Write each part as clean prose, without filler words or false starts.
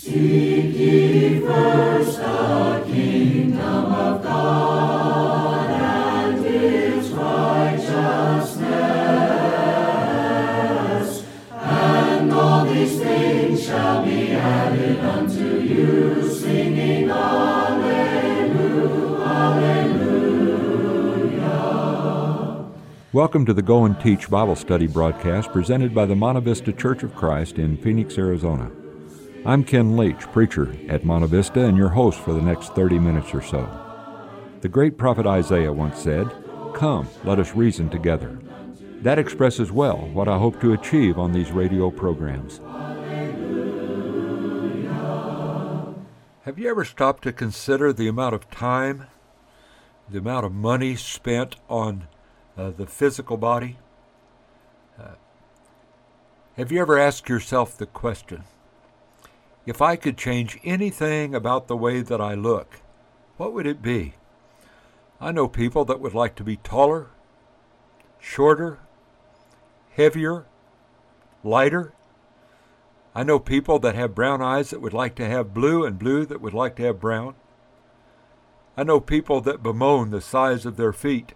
Seek ye first the kingdom of God and His righteousness, and all these things shall be added unto you, singing Alleluia, Alleluia. Welcome to the Go and Teach Bible Study broadcast presented by the Monte Vista Church of Christ in Phoenix, Arizona. I'm Ken Leach, preacher at Monte Vista, and your host for the next 30 minutes or so. The great prophet Isaiah once said, "Come, let us reason together." That expresses well what I hope to achieve on these radio programs. Have you ever stopped to consider the amount of time, the amount of money spent on the physical body? Have you ever asked yourself the question, if I could change anything about the way that I look, what would it be? I know people that would like to be taller, shorter, heavier, lighter. I know people that have brown eyes that would like to have blue, and blue that would like to have brown. I know people that bemoan the size of their feet.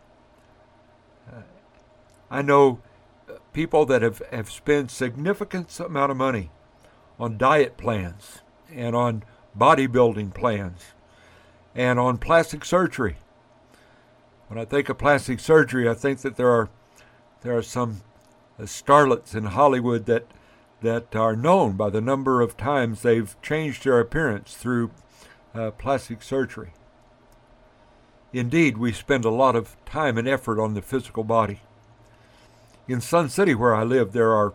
I know people that have spent significant amount of money on diet plans and on bodybuilding plans and on plastic surgery. When I think of plastic surgery, I think that there are some starlets in Hollywood that are known by the number of times they've changed their appearance through plastic surgery. Indeed, we spend a lot of time and effort on the physical body. In Sun City, where I live, there are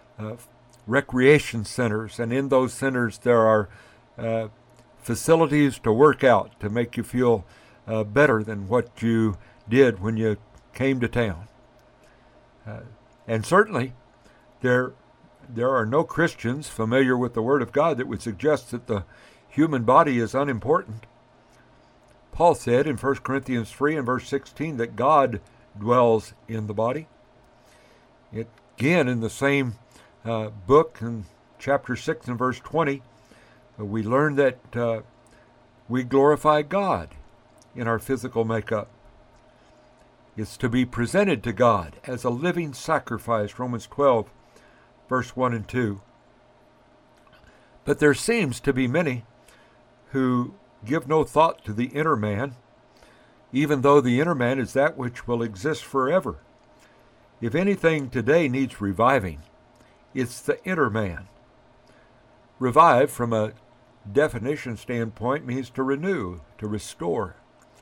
recreation centers, and in those centers there are facilities to work out to make you feel better than what you did when you came to town. And certainly there are no Christians familiar with the Word of God that would suggest that the human body is unimportant. Paul said in 1 Corinthians 3 and verse 16 that God dwells in the body. Again, in the same book, in chapter 6 and verse 20, we learn that we glorify God in our physical makeup. It's to be presented to God as a living sacrifice, Romans 12, verse 1 and 2. But there seems to be many who give no thought to the inner man, even though the inner man is that which will exist forever. If anything today needs reviving, it's the inner man. Revive, from a definition standpoint, means to renew, to restore,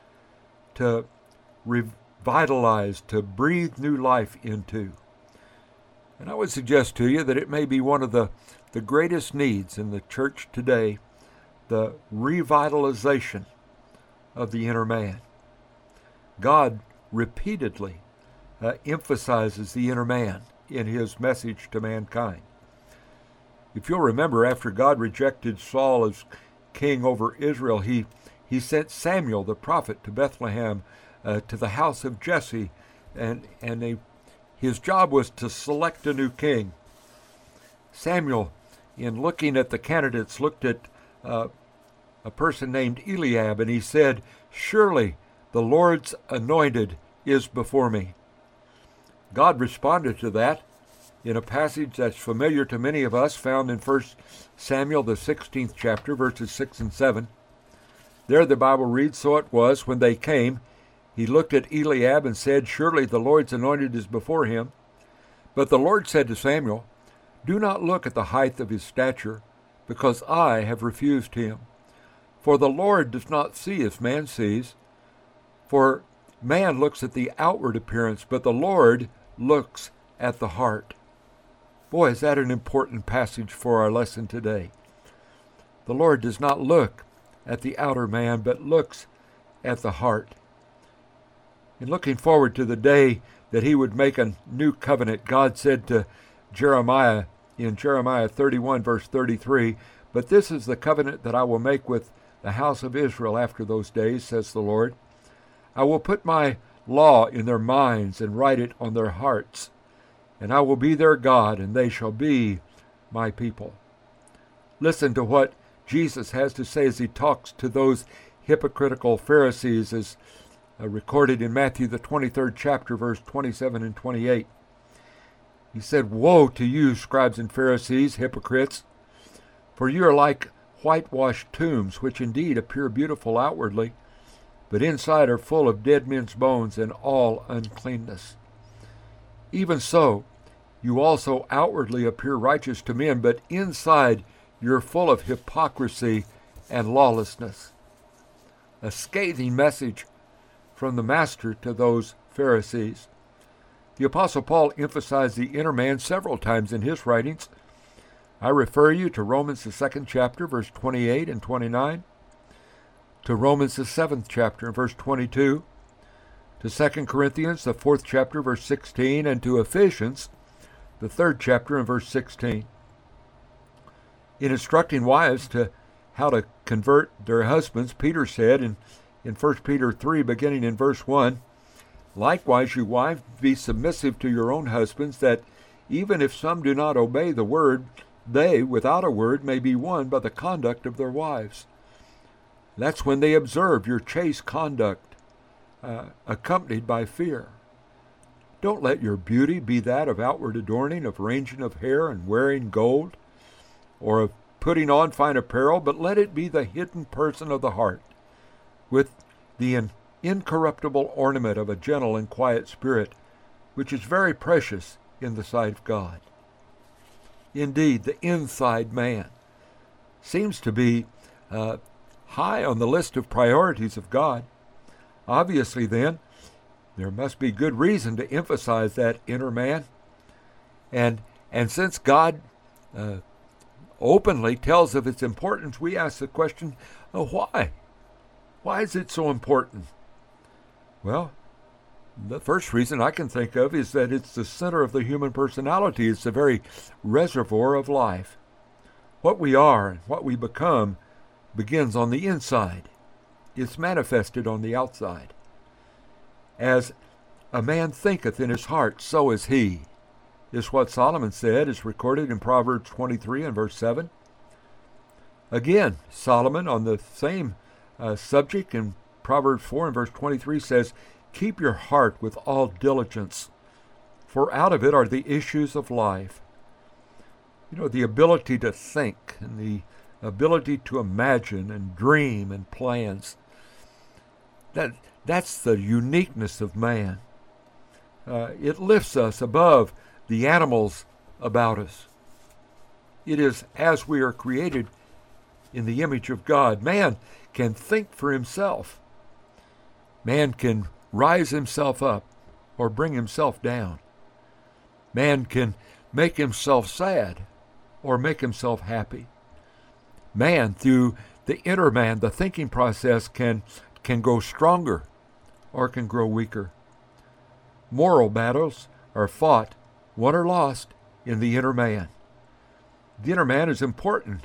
to revitalize, to breathe new life into. And I would suggest to you that it may be one of the greatest needs in the church today, the revitalization of the inner man. God repeatedly emphasizes the inner man in his message to mankind. If you'll remember, after God rejected Saul as king over Israel, he sent Samuel the prophet to Bethlehem, to the house of Jesse, and his job was to select a new king. Samuel, in looking at the candidates, looked at a person named Eliab, and he said, "Surely the Lord's anointed is before me." God responded to that in a passage that's familiar to many of us, found in 1 Samuel, the 16th chapter, verses 6 and 7. There the Bible reads, "So it was, when they came, he looked at Eliab and said, 'Surely the Lord's anointed is before him.' But the Lord said to Samuel, 'Do not look at the height of his stature, because I have refused him. For the Lord does not see as man sees. For man looks at the outward appearance, but the Lord looks at the heart.'" Boy, is that an important passage for our lesson today. The Lord does not look at the outer man, but looks at the heart. In looking forward to the day that he would make a new covenant, God said to Jeremiah in Jeremiah 31, verse 33, "But this is the covenant that I will make with the house of Israel after those days, says the Lord. I will put my law in their minds and write it on their hearts. And I will be their God, and they shall be my people." Listen to what Jesus has to say as he talks to those hypocritical Pharisees, as recorded in Matthew the 23rd chapter, verse 27 and 28. He said, "Woe to you, scribes and Pharisees, hypocrites, for you are like whitewashed tombs, which indeed appear beautiful outwardly, but inside are full of dead men's bones and all uncleanness. Even so, you also outwardly appear righteous to men, but inside you're full of hypocrisy and lawlessness." A scathing message from the Master to those Pharisees. The Apostle Paul emphasized the inner man several times in his writings. I refer you to Romans the 2nd chapter, verse 28 and 29, to Romans the 7th chapter, verse 22, to 2 Corinthians the 4th chapter, verse 16, and to Ephesians the 3rd chapter, and verse 16. In instructing wives to how to convert their husbands, Peter said in 1 Peter 3, beginning in verse 1, "Likewise, you wives, be submissive to your own husbands, that even if some do not obey the word, they, without a word, may be won by the conduct of their wives." That's when they observe your chaste conduct, accompanied by fear. Don't let your beauty be that of outward adorning, of arranging of hair and wearing gold, or of putting on fine apparel, but let it be the hidden person of the heart, with the incorruptible ornament of a gentle and quiet spirit, which is very precious in the sight of God. Indeed, the inside man seems to be high on the list of priorities of God. Obviously, then, there must be good reason to emphasize that inner man. And since God openly tells of its importance, we ask the question, why? Why is it so important? Well, the first reason I can think of is that it's the center of the human personality. It's the very reservoir of life. What we are and what we become begins on the inside. It's manifested on the outside. As a man thinketh in his heart, so is he, is what Solomon said, is recorded in Proverbs 23 and verse 7. Again, Solomon, on the same subject in Proverbs 4 and verse 23, says, "Keep your heart with all diligence, for out of it are the issues of life." You know, the ability to think and the ability to imagine and dream and plans. That's the uniqueness of man. It lifts us above the animals about us. It is as we are created in the image of God. Man can think for himself. Man can rise himself up or bring himself down. Man can make himself sad or make himself happy. Man, through the inner man, the thinking process, can grow stronger or can grow weaker. Moral battles are fought, won or lost, in the inner man. The inner man is important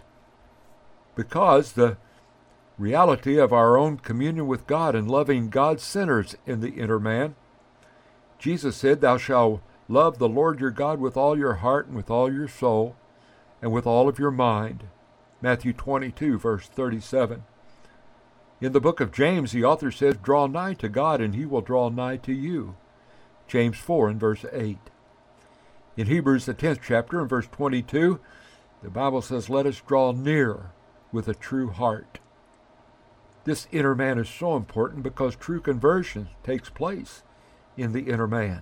because the reality of our own communion with God and loving God centers in the inner man. Jesus said, "Thou shalt love the Lord your God with all your heart and with all your soul and with all of your mind." Matthew 22, verse 37. In the book of James, the author says, "Draw nigh to God, and he will draw nigh to you." James 4 and verse 8. In Hebrews, the 10th chapter, and verse 22, the Bible says, "Let us draw near with a true heart." This inner man is so important because true conversion takes place in the inner man.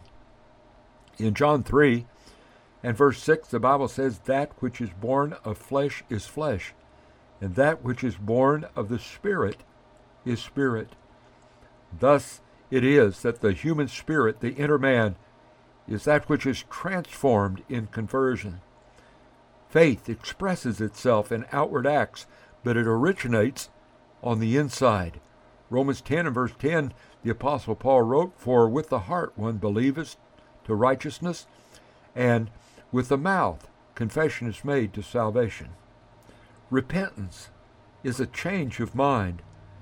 In John 3 and verse 6, the Bible says, "That which is born of flesh is flesh, and that which is born of the Spirit is spirit." Thus it is that the human spirit, the inner man, is that which is transformed in conversion. Faith expresses itself in outward acts, but it originates on the inside. Romans 10 and verse 10, the Apostle Paul wrote, "For with the heart one believeth to righteousness, and with the mouth confession is made to salvation." Repentance is a change of mind.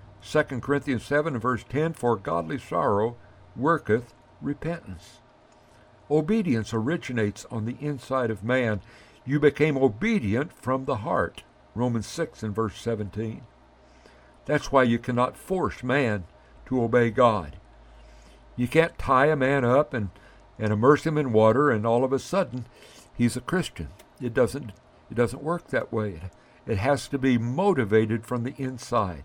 2 Corinthians 7 and verse 10, "For godly sorrow worketh repentance." Obedience originates on the inside of man. You became obedient from the heart. Romans 6 and verse 17. That's why you cannot force man to obey God. You can't tie a man up and immerse him in water and all of a sudden he's a Christian. It doesn't work that way. It has to be motivated from the inside.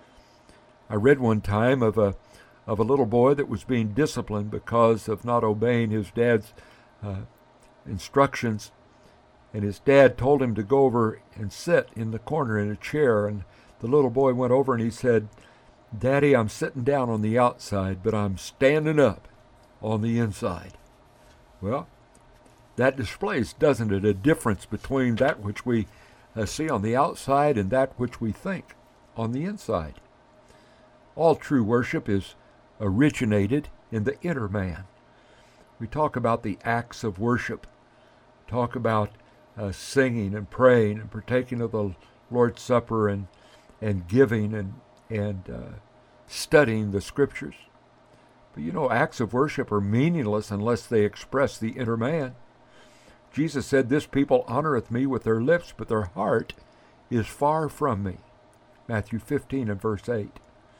I read one time of a little boy that was being disciplined because of not obeying his dad's instructions, and his dad told him to go over and sit in the corner in a chair, and the little boy went over and he said, "Daddy, I'm sitting down on the outside, but I'm standing up on the inside." Well, that displays, doesn't it, a difference between that which we see on the outside and that which we think on the inside. All true worship is originated in the inner man. We talk about the acts of worship, talk about singing and praying and partaking of the Lord's Supper and giving and studying the Scriptures. But you know, acts of worship are meaningless unless they express the inner man. Jesus said, "This people honoreth me with their lips, but their heart is far from me." Matthew 15 and verse 8.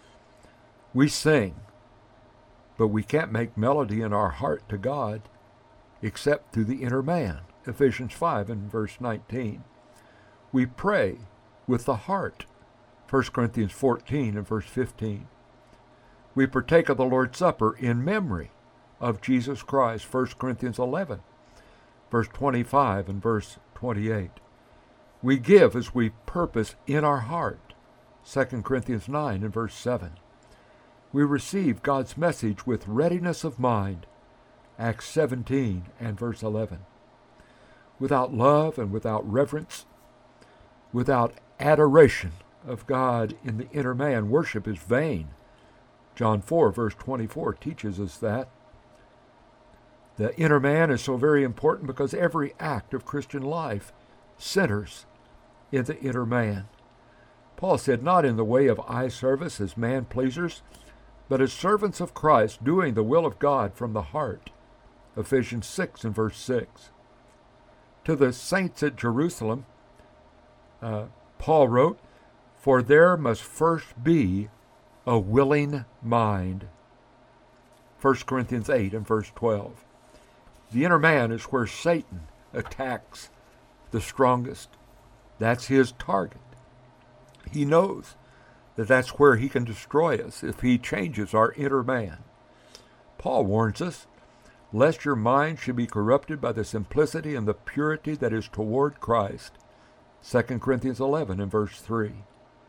We sing, but we can't make melody in our heart to God except through the inner man. Ephesians 5 and verse 19. We pray with the heart. 1 Corinthians 14 and verse 15. We partake of the Lord's Supper in memory of Jesus Christ. 1 Corinthians 11, verse 25 and verse 28. We give as we purpose in our heart. 2 Corinthians 9 and verse 7. We receive God's message with readiness of mind. Acts 17 and verse 11. Without love and without reverence, without adoration of God in the inner man, worship is vain. John 4 verse 24 teaches us that. The inner man is so very important because every act of Christian life centers in the inner man. Paul said, "Not in the way of eye service as man-pleasers, but as servants of Christ, doing the will of God from the heart." Ephesians 6 and verse 6. To the saints at Jerusalem, Paul wrote, "For there must first be a willing mind." 1 Corinthians 8 and verse 12. The inner man is where Satan attacks the strongest. That's his target. He knows that that's where he can destroy us if he changes our inner man. Paul warns us, "Lest your mind should be corrupted by the simplicity and the purity that is toward Christ." 2 Corinthians 11 and verse 3.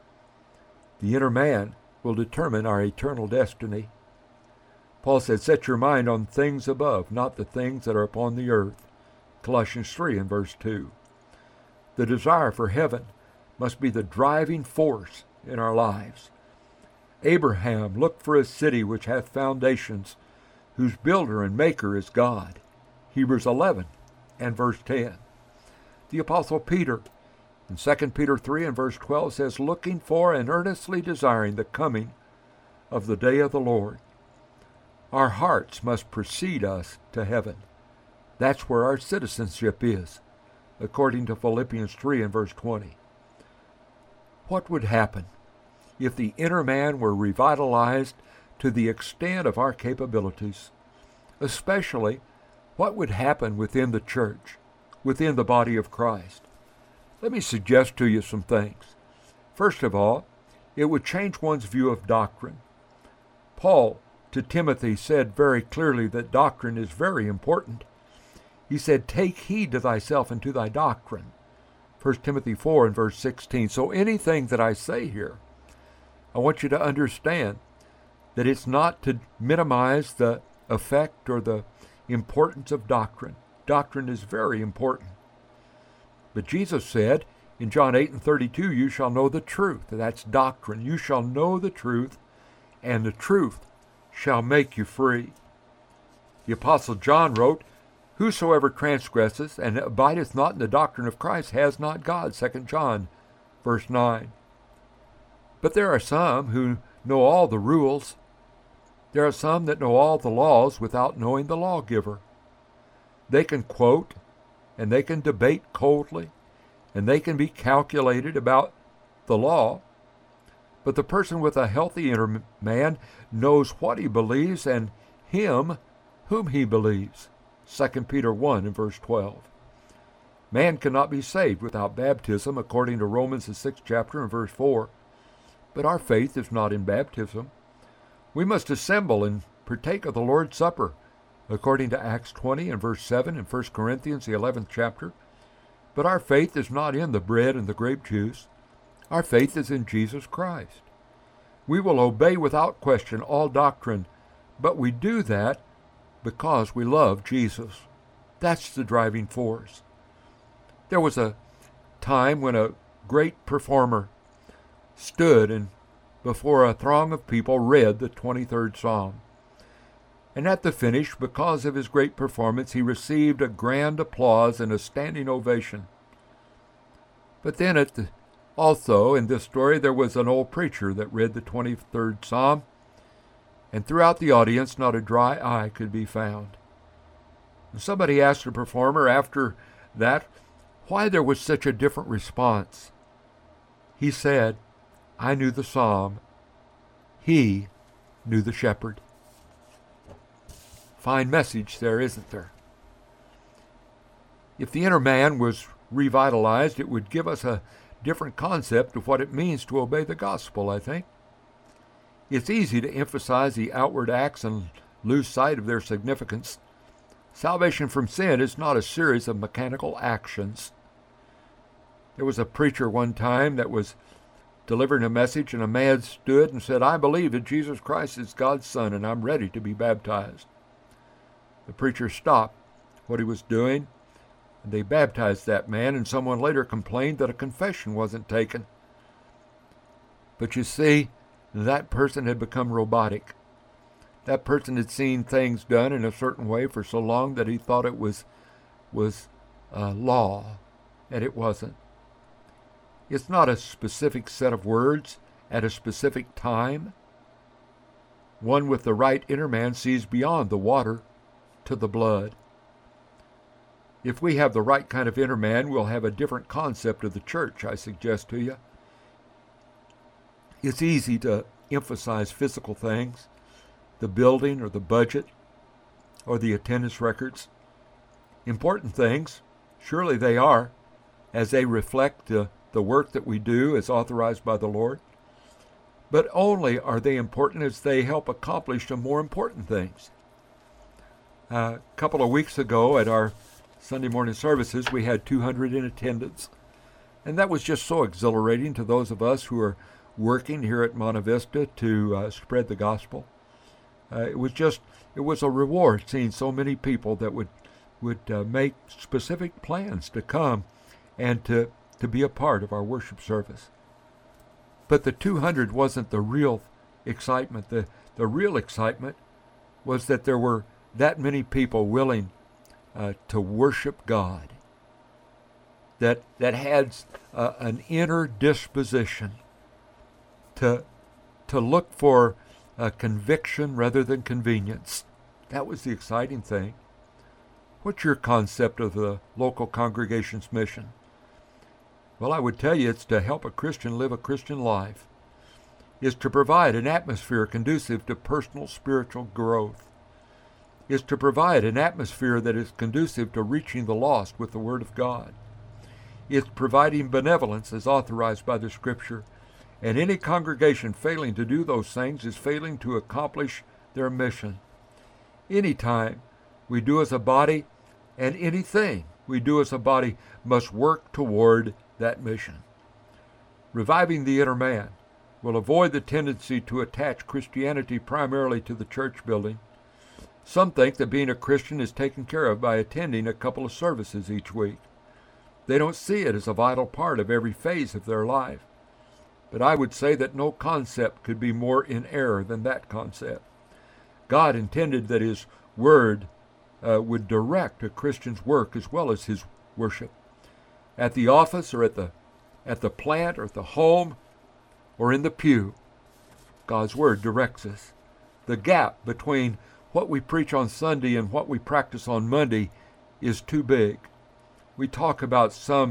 The inner man will determine our eternal destiny. Paul said, "Set your mind on things above, not the things that are upon the earth." Colossians 3 and verse 2. The desire for heaven must be the driving force in our lives. Abraham looked for a city which hath foundations, whose builder and maker is God. Hebrews 11 and verse 10. The Apostle Peter in 2 Peter 3 and verse 12 says, "Looking for and earnestly desiring the coming of the day of the Lord." Our hearts must precede us to heaven. That's where our citizenship is, according to Philippians 3 and verse 20. What would happen if the inner man were revitalized to the extent of our capabilities? Especially, what would happen within the church, within the body of Christ? Let me suggest to you some things. First of all, it would change one's view of doctrine. Paul to Timothy said very clearly that doctrine is very important. He said, "Take heed to thyself and to thy doctrine." 1 Timothy 4 and verse 16. So anything that I say here, I want you to understand that it's not to minimize the effect or the importance of doctrine. Doctrine is very important. But Jesus said in John 8 and 32, "You shall know the truth." That's doctrine. You shall know the truth, and the truth shall make you free. The Apostle John wrote, "Whosoever transgresses and abideth not in the doctrine of Christ has not God." 2 John verse 9. But there are some who know all the rules. There are some that know all the laws without knowing the lawgiver. They can quote and they can debate coldly, and they can be calculated about the law. But the person with a healthy inner man knows what he believes and him whom he believes. 2 Peter 1 and verse 12. Man cannot be saved without baptism, according to Romans the 6th chapter and verse 4. But our faith is not in baptism. We must assemble and partake of the Lord's Supper, according to Acts 20 and verse 7 and 1 Corinthians the 11th chapter. But our faith is not in the bread and the grape juice. Our faith is in Jesus Christ. We will obey without question all doctrine, but we do that because we love Jesus. That's the driving force. There was a time when a great performer stood and before a throng of people read the 23rd Psalm. And at the finish, because of his great performance, he received a grand applause and a standing ovation. But then also in this story, there was an old preacher that read the 23rd Psalm, and throughout the audience, not a dry eye could be found. And somebody asked the performer after that why there was such a different response. He said, "I knew the psalm. He knew the shepherd." Fine message there, isn't there? If the inner man was revitalized, it would give us a different concept of what it means to obey the gospel, I think. It's easy to emphasize the outward acts and lose sight of their significance. Salvation from sin is not a series of mechanical actions. There was a preacher one time that was delivering a message, and a man stood and said, "I believe that Jesus Christ is God's Son, and I'm ready to be baptized." The preacher stopped what he was doing, and they baptized that man, and someone later complained that a confession wasn't taken. But you see, that person had become robotic. That person had seen things done in a certain way for so long that he thought it was law, and it wasn't. It's not a specific set of words at a specific time. One with the right inner man sees beyond the water to the blood. If we have the right kind of inner man, we'll have a different concept of the church, I suggest to you. It's easy to emphasize physical things, the building or the budget or the attendance records. Important things, surely they are, as they reflect the work that we do as authorized by the Lord. But only are they important as they help accomplish the more important things. A couple of weeks ago at our Sunday morning services, we had 200 in attendance. And that was just so exhilarating to those of us who are working here at Monte Vista to spread the gospel. It was a reward seeing so many people that would make specific plans to come and to be a part of our worship service. But the 200 wasn't the real excitement. The real excitement was that there were that many people willing to worship God, that had an inner disposition to look for conviction rather than convenience. That was the exciting thing. What's your concept of the local congregation's mission? Well, I would tell you it's to help a Christian live a Christian life. It's to provide an atmosphere conducive to personal spiritual growth. It's to provide an atmosphere that is conducive to reaching the lost with the Word of God. It's providing benevolence as authorized by the Scripture. And any congregation failing to do those things is failing to accomplish their mission. Anytime we do as a body, and anything we do as a body, must work toward that mission. Reviving the inner man will avoid the tendency to attach Christianity primarily to the church building. Some think that being a Christian is taken care of by attending a couple of services each week. They don't see it as a vital part of every phase of their life. But I would say that no concept could be more in error than that concept. God intended that His Word would direct a Christian's work as well as his worship. At the office or at the plant or at the home or in the pew, God's Word directs us. The gap between what we preach on Sunday and what we practice on Monday is too big. We talk about some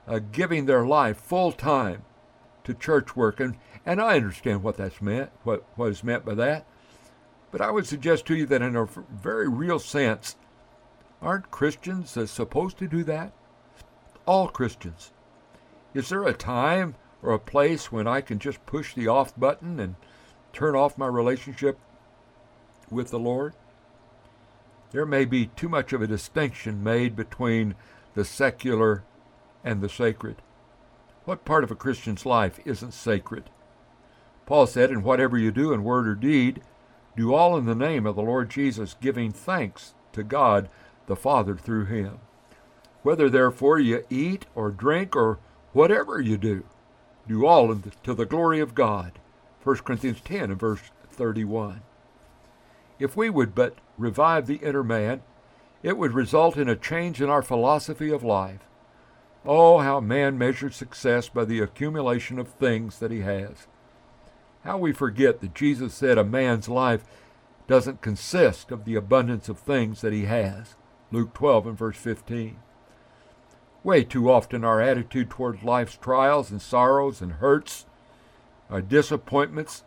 giving their life full time to church work. And I understand what that's meant, what is meant by that. But I would suggest to you that in a very real sense, aren't Christians supposed to do that? All Christians. Is there a time or a place when I can just push the off button and turn off my relationship with the Lord? There may be too much of a distinction made between the secular and the sacred. What part of a Christian's life isn't sacred? Paul said, "And whatever you do in word or deed, do all in the name of the Lord Jesus, giving thanks to God the Father through him. Whether therefore you eat or drink or whatever you do all to the glory of God." 1 Corinthians 10 and verse 31. If we would but revive the inner man, it would result in a change in our philosophy of life. Oh, how man measures success by the accumulation of things that he has. How we forget that Jesus said a man's life doesn't consist of the abundance of things that he has. Luke 12 and verse 15. Way too often our attitude toward life's trials and sorrows and hurts, our disappointments,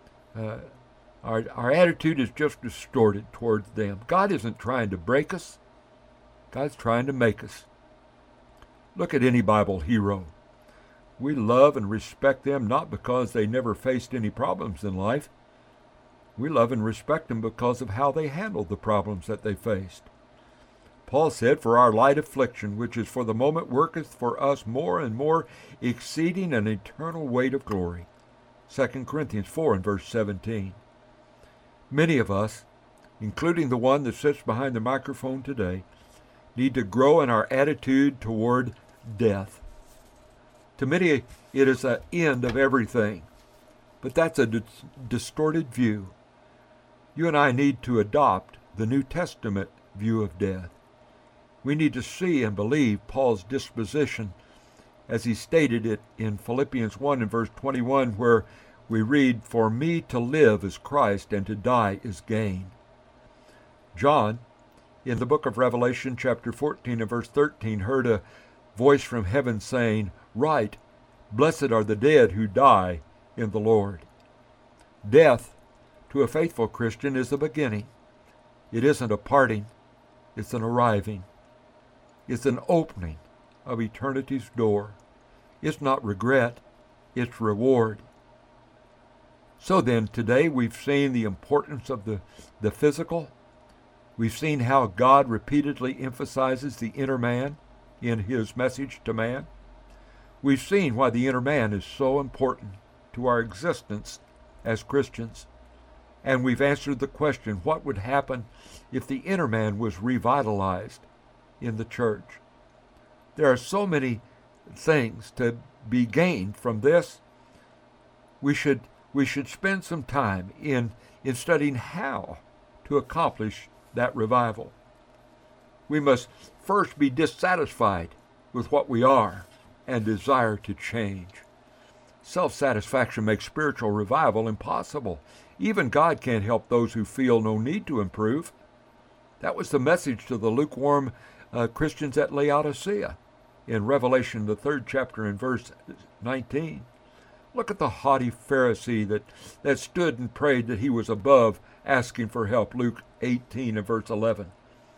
our attitude is just distorted towards them. God isn't trying to break us. God's trying to make us. Look at any Bible hero. We love and respect them not because they never faced any problems in life. We love and respect them because of how they handled the problems that they faced. Paul said, "For our light affliction, which is for the moment, worketh for us more and more, exceeding an eternal weight of glory." 2 Corinthians 4 and verse 17. Many of us, including the one that sits behind the microphone today, need to grow in our attitude toward death. To many, it is the end of everything, but that's a distorted view. You and I need to adopt the New Testament view of death. We need to see and believe Paul's disposition as he stated it in Philippians 1 and verse 21, where we read, "For me to live is Christ, and to die is gain." John, in the book of Revelation, chapter 14 and verse 13, heard a voice from heaven saying, "Write, blessed are the dead who die in the Lord." Death, to a faithful Christian, is the beginning. It isn't a parting, it's an arriving. It's an opening of eternity's door. It's not regret, it's reward. So then, today we've seen the importance of the physical. We've seen how God repeatedly emphasizes the inner man in his message to man. We've seen why the inner man is so important to our existence as Christians. And we've answered the question, what would happen if the inner man was revitalized in the church? There are so many things to be gained from this. We should spend some time in studying how to accomplish that revival. We must first be dissatisfied with what we are and desire to change. Self-satisfaction makes spiritual revival impossible. Even God can't help those who feel no need to improve. That was the message to the lukewarm Christians at Laodicea in Revelation, the 3rd chapter and verse 19. Look at the haughty Pharisee that stood and prayed that he was above asking for help, Luke 18 and verse 11.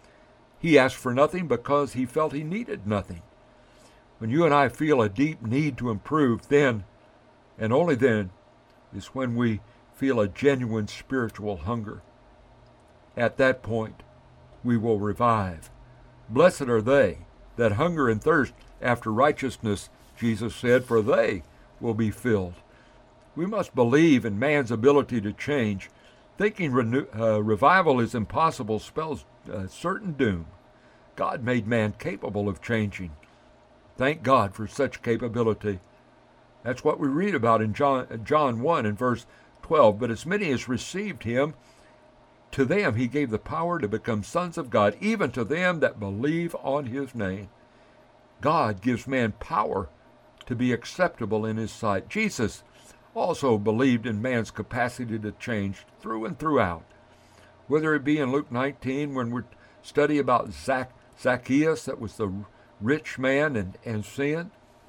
He asked for nothing because he felt he needed nothing. When you and I feel a deep need to improve, then, and only then, is when we feel a genuine spiritual hunger. At that point, we will revive. Blessed are they that hunger and thirst after righteousness, Jesus said, for they will be filled. We must believe in man's ability to change. Thinking revival is impossible spells certain doom. God made man capable of changing. Thank God for such capability. That's what we read about in John 1 and verse 12. But as many as received him, to them he gave the power to become sons of God, even to them that believe on his name. God gives man power to be acceptable in his sight. Jesus also believed in man's capacity to change through and throughout. Whether it be in Luke 19 when we study about Zacchaeus, that was the rich man and sin,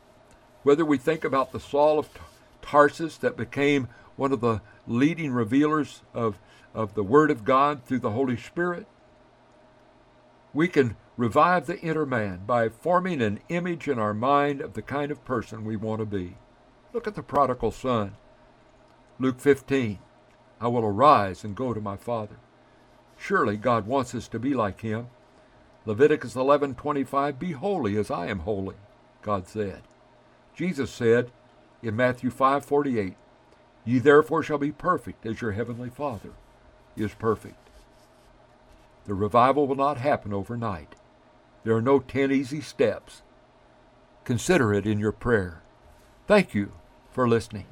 Whether we think about the Saul of Tarsus that became one of the leading revealers of the Word of God through the Holy Spirit, we can revive the inner man by forming an image in our mind of the kind of person we want to be. Look at the prodigal son. Luke 15, I will arise and go to my father. Surely God wants us to be like him. Leviticus 11:25, be holy as I am holy, God said. Jesus said in Matthew 5:48, ye therefore shall be perfect as your heavenly Father is perfect. The revival will not happen overnight. There are no 10 easy steps. Consider it in your prayer. Thank you for listening.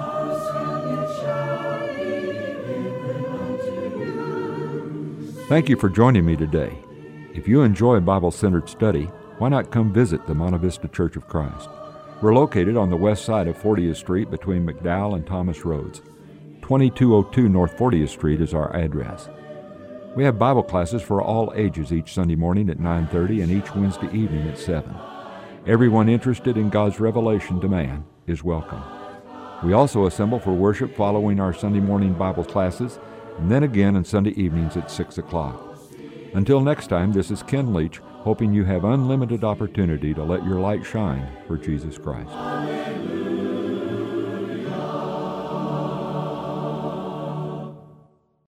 Thank you for joining me today. If you enjoy Bible-centered study, why not come visit the Monte Vista Church of Christ? We're located on the west side of 40th Street between McDowell and Thomas Roads. 2202 North 40th Street is our address. We have Bible classes for all ages each Sunday morning at 9:30 and each Wednesday evening at 7. Everyone interested in God's revelation to man is welcome. We also assemble for worship following our Sunday morning Bible classes, and then again on Sunday evenings at 6 o'clock. Until next time, this is Ken Leach, hoping you have unlimited opportunity to let your light shine for Jesus Christ.